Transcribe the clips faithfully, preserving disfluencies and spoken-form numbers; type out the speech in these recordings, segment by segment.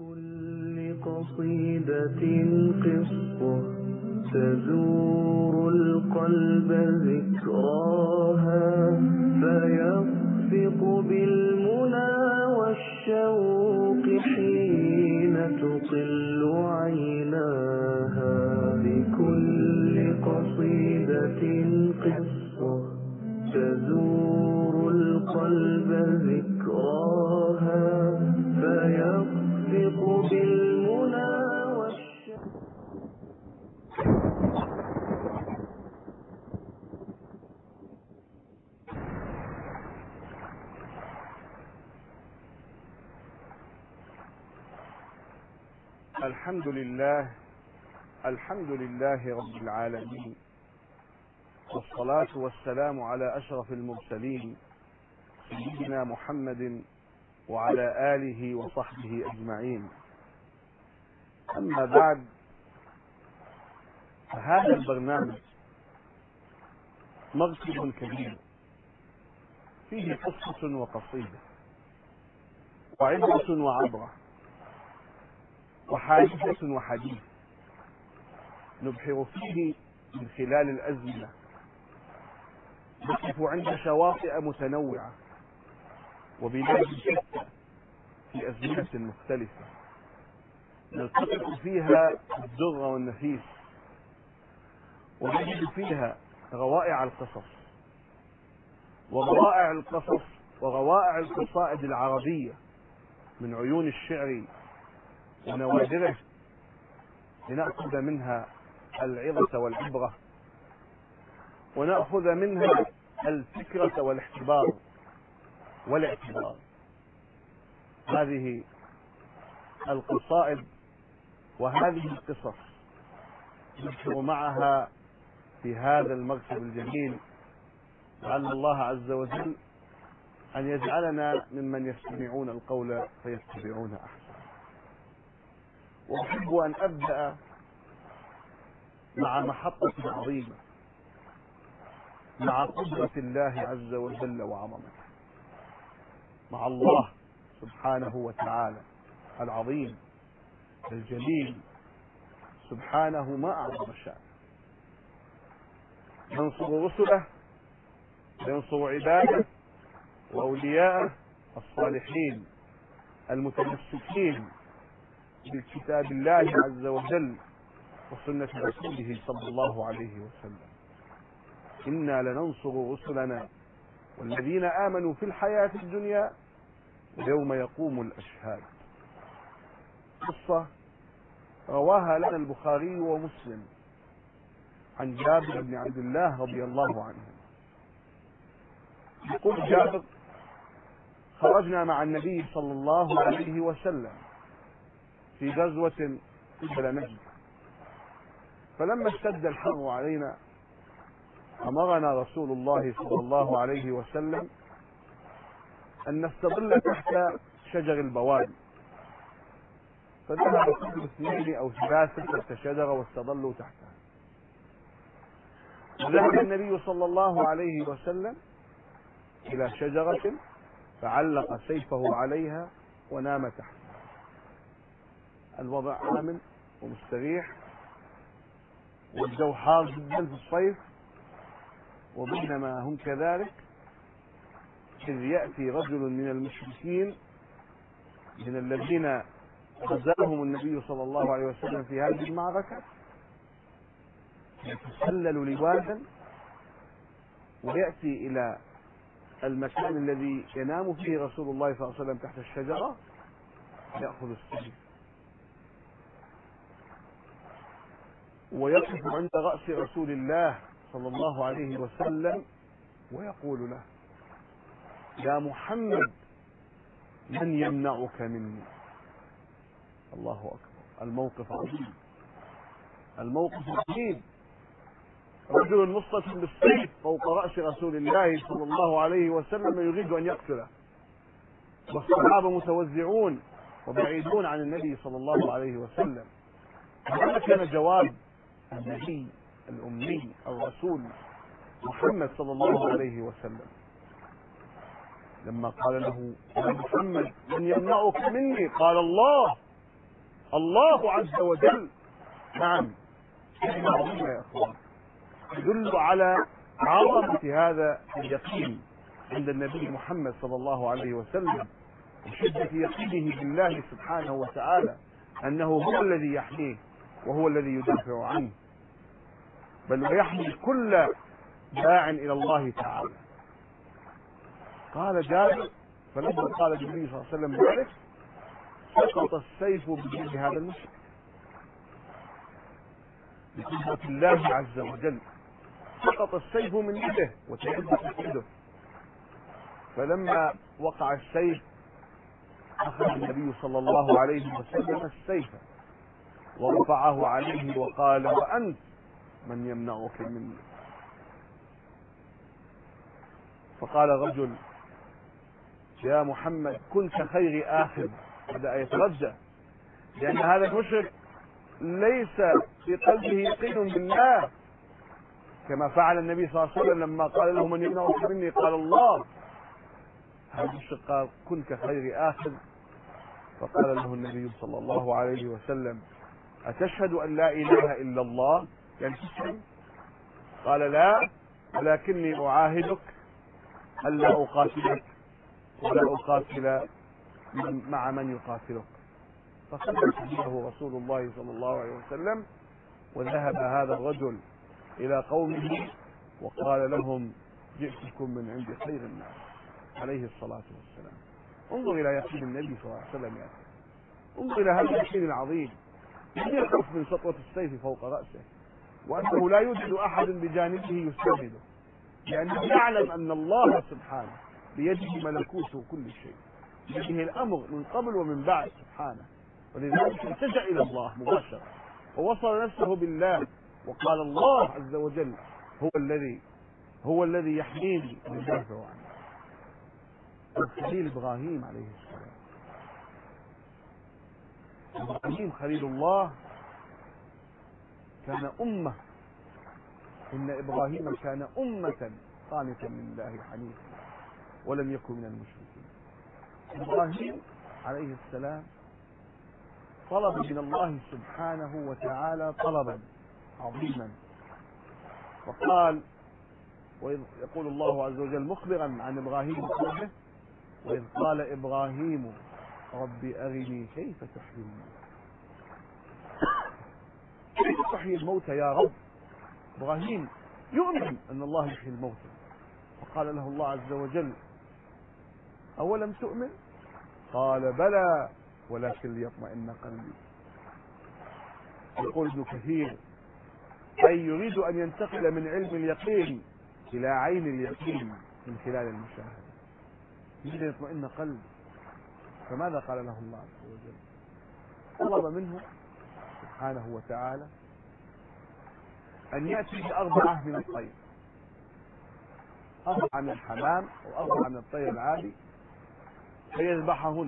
بكل قصيدة قصة تزور القلب ذكراها، فيخفق بالمنى والشوق حين تطل عيناها. بكل قصيدة قصة تزور القلب ذكراها، فيخفق بالمنى والشوق. الحمد لله الحمد لله رب العالمين، والصلاة والسلام على أشرف المرسلين سيدنا محمد وعلى آله وصحبه أجمعين. أما بعد، فهذا البرنامج مغصب كبير فيه قصة وقصيدة وعبرة وعبرة وحادثة وحديث، نبحر فيه من خلال الأزمنة، نقف عند شواطئ متنوعة وبلاد شتى في أزمنة مختلفة، نلتقط فيها الدر والنفيس، ونجد فيها روائع القصص وروائع القصص وروائع القصائد العربية من عيون الشعر ونوادره، لنأخذ منها العظة والعبرة، ونأخذ منها الفكرة والاحتبار والاعتبار. هذه القصائد وهذه القصص نذكر معها في هذا المكتب الجميل، لعل الله عز وجل أن يجعلنا ممن يستمعون القول فيتبعون أحسن. وأحب أن أبدأ مع محطة عظيمة، مع قدرة الله عز وجل وعظمته، مع الله سبحانه وتعالى العظيم الجليل، سبحانه ما أعظم شأنه. ينصر رسله، ينصر عباده وأولياءه الصالحين المتمسكين بكتاب الله عز وجل وسنة رسوله صلى الله عليه وسلم. إنا لننصر رسلنا والذين آمنوا في الحياة الدنيا ويوم يقوم الأشهاد. قصة رواها لنا البخاري ومسلم عن جابر بن عبد الله رضي الله عنه. يقول جابر: خرجنا مع النبي صلى الله عليه وسلم في غزوة قبل نجد، فلما اشتد الحر علينا أمرنا رسول الله صلى الله عليه وسلم أن نستظل تحت شجر البوادي، فذهب كل اثنين أو ثلاثة تحت شجرة واستظلوا تحتها. وذهب النبي صلى الله عليه وسلم إلى شجرة فعلق سيفه عليها ونام تحتها. الوضع آمن ومستريح، والجو حار جدا في الصيف، وبينما هم كذلك إذ يأتي رجل من المشركين من الذين غزاهم النبي صلى الله عليه وسلم في هذه المعركة، يتسلل لوادا ويأتي إلى المكان الذي ينام فيه رسول الله صلى الله عليه وسلم تحت الشجرة، يأخذ السيف ويقف عند رأس رسول الله صلى الله عليه وسلم ويقول له: يا محمد، من يمنعك مني؟ الله أكبر. الموقف عظيم، الموقف عظيم. رجل مصطف بالسيف فوق رأس رسول الله صلى الله عليه وسلم يريد أن يقتله، والصحابة متوزعون وبعيدون عن النبي صلى الله عليه وسلم. هذا كان جواب النبي الأمي الرسول محمد صلى الله عليه وسلم لما قال له: يا محمد، من يمنعك مني؟ قال: الله. الله عز وجل. نعم، كلمة عظيمة يا اخوان تدل على عظمة هذا اليقين عند النبي محمد صلى الله عليه وسلم، وشدة يقينه بالله سبحانه وتعالى أنه هو الذي يحميه وهو الذي يدافع عنه، بل ويحمي كل داع إلى الله تعالى. قال جابر: فلما قال النبي صلى الله عليه وسلم ذلك سقط السيف بيد هذا المشرك بقدرة الله عز وجل، سقط السيف من يده وتيبست يده. فلما وقع السيف أخذ النبي صلى الله عليه وسلم السيف ورفعه عليه وقال: وأنت من يمنعك مني؟ فقال رجل: يا محمد كن كخير آخذ. بدأ يترجى، لأن هذا المشرك ليس في قلبه يقين بالله كما فعل النبي صلى الله عليه وسلم لما قال له: من يمنعك مني؟ قال: الله. هذا المشرك قال: كن كخير آخذ. فقال له النبي صلى الله عليه وسلم: أتشهد أن لا إله إلا الله؟ يعني تشهد؟ قال: لا، ولكني أعاهدك ألا أقاتلك ولا أقاتل مع من يقاتلك. فصدق به رسول الله صلى الله عليه وسلم، وذهب هذا الرجل إلى قومه وقال لهم: جئتكم من عند خير الناس عليه الصلاة والسلام. انظر إلى يقين النبي صلى الله عليه وسلم يا أخي، انظر إلى هذا اليقين العظيم، لم يخف من سطوة السيف فوق رأسه، وأنه لا يوجد أحد بجانبه يستنده، لأنه يعلم أن الله سبحانه بيده ملكوت كل شيء، بيده الأمر من قبل ومن بعد سبحانه، ولذلك التجأ إلى الله مباشرة ووصل نفسه بالله وقال: الله عز وجل هو الذي هو الذي يحميني ويدافع عني. الخليل إبراهيم عليه السلام، إبراهيم خليل الله كان أمة، إن إبراهيم كان أمة قانتا لله حنيفا ولم يكن من المشركين. إبراهيم عليه السلام طلب من الله سبحانه وتعالى طلبا عظيما، وقال، وإذ يقول الله عز وجل مخبرا عن إبراهيم وقومه: وإذ قال إبراهيم رب أرني كيف تحيي الموتى. كيف تحيي الموتى يا رب؟ إبراهيم يؤمن أن الله يحيي الموتى، فقال له الله عز وجل: أولم تؤمن؟ قال: بلى ولكن ليطمئن قلبي. يقول ابن كثير: أي يريد أن ينتقل من علم اليقين إلى عين اليقين من خلال المشاهدة، يريد أن يطمئن قلبه. فماذا قال له الله عز وجل؟ طلب منه سبحانه وتعالى أن يأتي بأربعة من الطير، أربعة من الحمام وأربعة من الطير العادي، فيذبحهن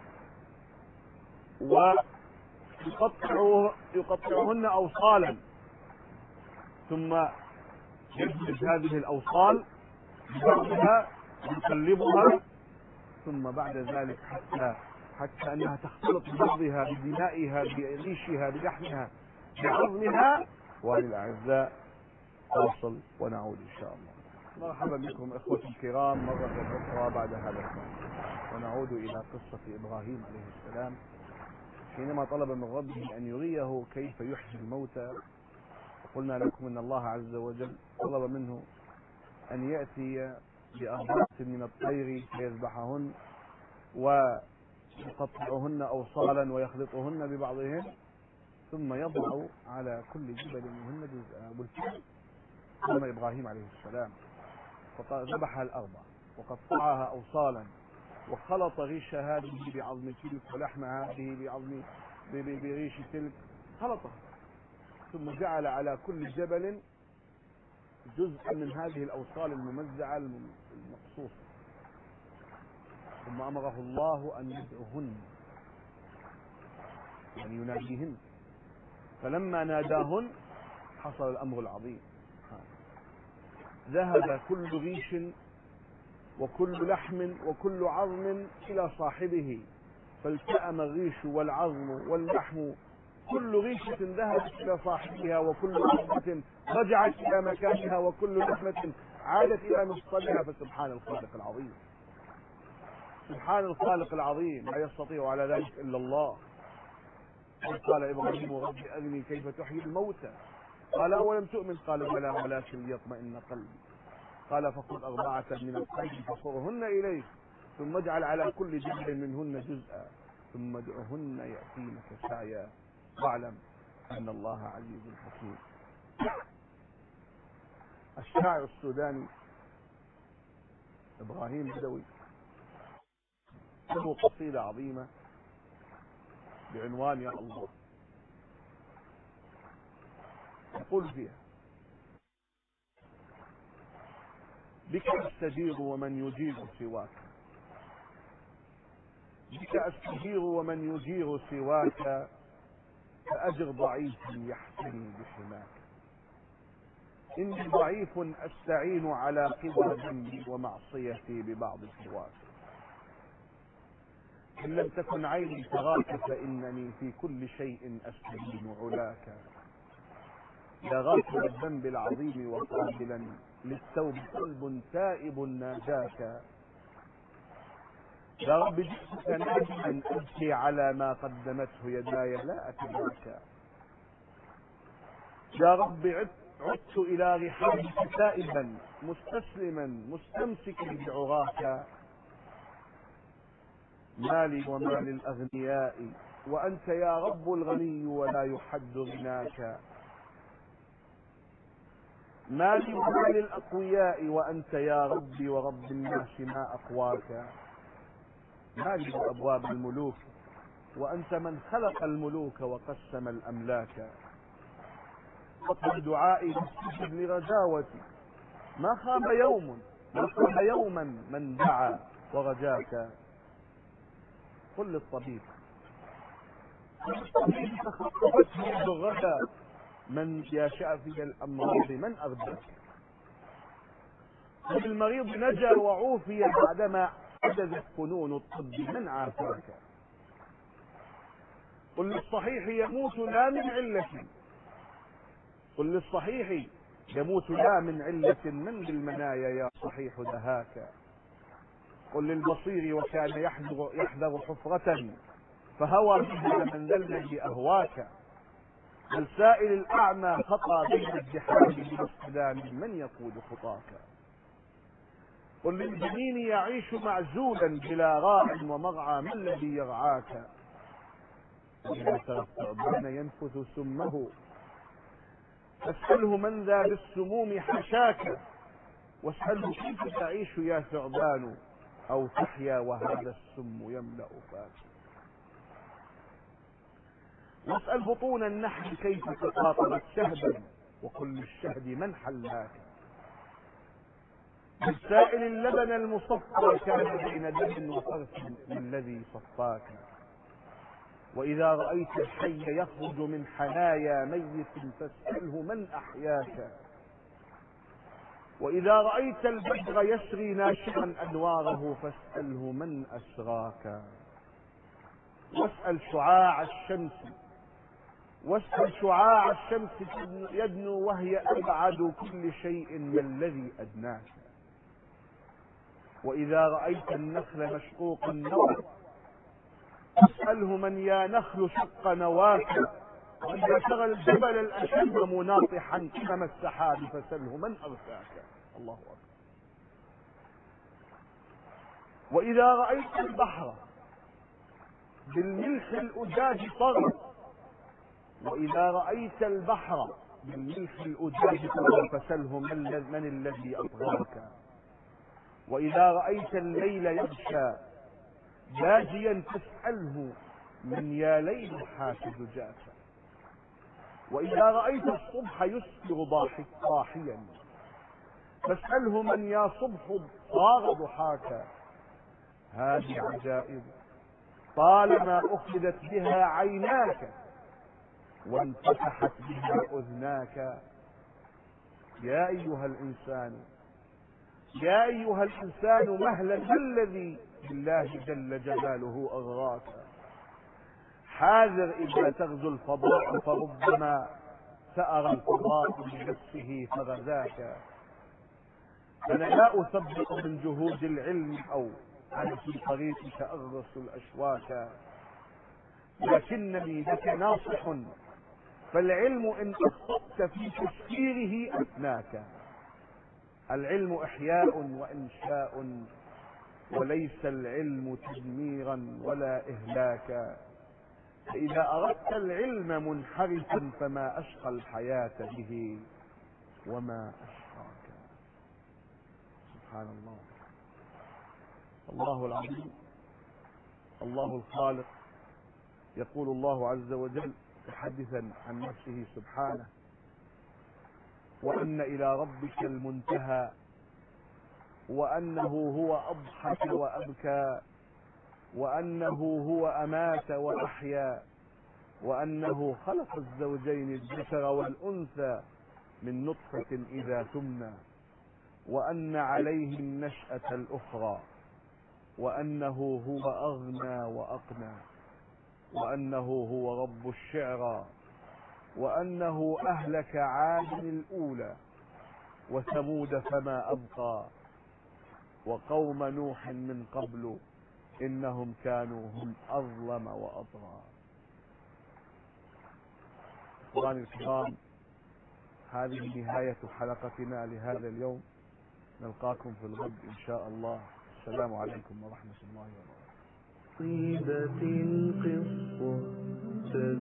ويقطعهن أوصالا، ثم يجلد هذه الأوصال ببعضها ويقلبها، ثم بعد ذلك حتى حتى أنها تختلط ببعضها بدمائها بريشها بلحمها بعظمها. وللأعزاء فاصل ونعود إن شاء الله. مرحبا بكم إخوتي الكرام مرة أخرى بعد هذا الفاصل، ونعود إلى قصة إبراهيم عليه السلام حينما طلب من ربه أن يريه كيف يحيي الموتى. وقلنا لكم أن الله عز وجل طلب منه أن يأتي بأربعة من الطير فيذبحهن ويقطعهن أوصالا ويخلطهن ببعضهن، ثم يضع على كل جبل منهن جزءا. بالفعل قام إبراهيم عليه السلام فذبح الأربع وقطعها أوصالا، وخلط ريش هذه بعظم تلك ولحم هذه بعظم بريش تلك، خلطها، ثم جعل على كل جبل جزءا من هذه الأوصال الممزعة المقصوصة، ثم أمره الله أن يدعوهن، يعني يناديهن. فلما ناداهن حصل الأمر العظيم، ذهب كل ريش وكل لحم وكل عظم إلى صاحبه، فالتأم الريش والعظم واللحم، كل ريشة ذهبت إلى صاحبها، وكل عظمة رجعت إلى مكانها، وكل لحمة عادت إلى مفصلها. فسبحان الخالق العظيم، سبحان الخالق العظيم، لا يستطيع على ذلك إلا الله. قال إبراهيم رب أرني كيف تحيي الموتى، قال أولم تؤمن، قال بلى ولكن ليطمئن قلبي، قال فخذ أربعة من الطير فصرهن إليك، ثم اجعل على كل جبل منهن جزءا، ثم ادعهن يأتينك سعيا، واعلم أن الله عزيز حكيم. الشاعر السوداني إبراهيم بدوي له قصيدة عظيمة بعنوان يا الله، يقول فيها: بك أستجير ومن يجير سواك، بك أستجير ومن يجير سواك، فأجر ضعيفا يحتمي بحماك. إني ضعيف أستعين على قوى ذنبي ومعصيتي ببعض سواك. إن لم تكن عيني تراك فإنني في كل شيء أستبين علاك. يا غافل الذنب العظيم وقابلا للتوب قلب تائب ناجاك. يا رب جئتك نادما أبكي على ما قدمته يداي لا أتباكى. يا رب عدت إلى رحابك تائبا مستسلما مستمسكا بعراك. مالي ومال الأغنياء وأنت يا رب الغني ولا يحد غناك. مالي ومال الأقوياء وأنت يا ربي ورب الناس ما أقواك. مالي وأبواب الملوك وأنت من خلق الملوك وقسم الأملاك. اقبل دعائي واستجب لرجاوتي، ما خاب يوم ما خاب يوما من دعا ورجاك. قل للطبيب قل للطبيب تخطفته يد الغدا، من يا شافي الأمراض من أغداك. قل المريض نجا وعوفي بعدما عجزت فنون الطب من عافاك. قل للصحيح يموت لا من علة قل للصحيح يموت لا من علة، من بالمنايا يا صحيح دهاك. قل للبصير وكان يحذر, يحذر حفرة فهوى بها من ذا الذي أهواك. السائل الأعمى خطى بين الزحام بالاصطدام من يقود خطاك. قل للجنين يعيش معزولا بلا راع ومرعى ما الذي يرعاك. وإذا ترى الثعبان ينفث سمه فاسأله من ذا بالسموم حشاك. واسأله كيف تعيش يا ثعبان أو تحيا وهذا السم يملأ فاك. واسأل بطون النحل كيف تقاطرت شهدا وكل الشهد من حلاك. بالسائل اللبن المصفى كان بين دم وفرث الذي صفاك. وإذا رأيت الحي يخرج من حنايا ميت فاسأله من أحياك. وإذا رأيت البدر يسري ناشرا أنواره فاسأله من أسراك. واسأل شعاع الشمس واسأل شعاع الشمس يدنو وهي أبعد كل شيء ما الذي أدناك. وإذا رأيت النخل مشقوق النوى فاسأله من يا نخل شق نواك. وإذا ترى الجبل الأشد مناطحا أمام السحاب فسله من أرساك. الله أكبر. وإذا رأيت البحر بالملح الأجاج طغى وإذا رأيت البحر بالملح الأجاج طغى فسله من, من الذي أطغاك. وإذا رأيت الليل يغشى باجيا فاسأله من يا ليل حاك دجاك. وإذا رأيت الصبح يسفر ضاحك ضاحيا فاسأله من يا صبح صار ضحاك. هذه عجائب طالما أخذت بها عيناك وانفتحت بها أذناك. يا أيها الإنسان يا أيها الإنسان مهلا الذي بالله جل جلاله أغراك. حاذر إذا تغزو الفضاء فربما سأر الفضاء لنفسه فغزاك. أنا لا أثبط من جهود العلم أو أنا في طريقك أغرس الأشواك، لكنني لك ناصح، فالعلم إن أخطأت في تفسيره أثناك. العلم إحياء وإنشاء، وليس العلم تدميرا ولا إهلاكا. فإذا أردت العلم منحرفا فما أشقى الحياة به وما أشقاك. سبحان الله. الله العظيم، الله الخالق. يقول الله عز وجل محدثا عن نفسه سبحانه: وأن إلى ربك المنتهى، وأنه هو أضحك وأبكى، وأنه هو أمات وأحيا، وأنه خلق الزوجين الذكر والأنثى من نطفة إذا تمنى، وأن عليه النشأة الأخرى، وأنه هو أغنى وأقنى، وأنه هو رب الشعرى، وأنه أهلك عاد الأولى وثمود فما أبقى، وقوم نوح من قبل إنهم كانوا هم أظلم وأطغى. إخواني الكرام، هذه نهاية حلقتنا لهذا اليوم، نلقاكم في الغد إن شاء الله. السلام عليكم ورحمة الله وبركاته. قصة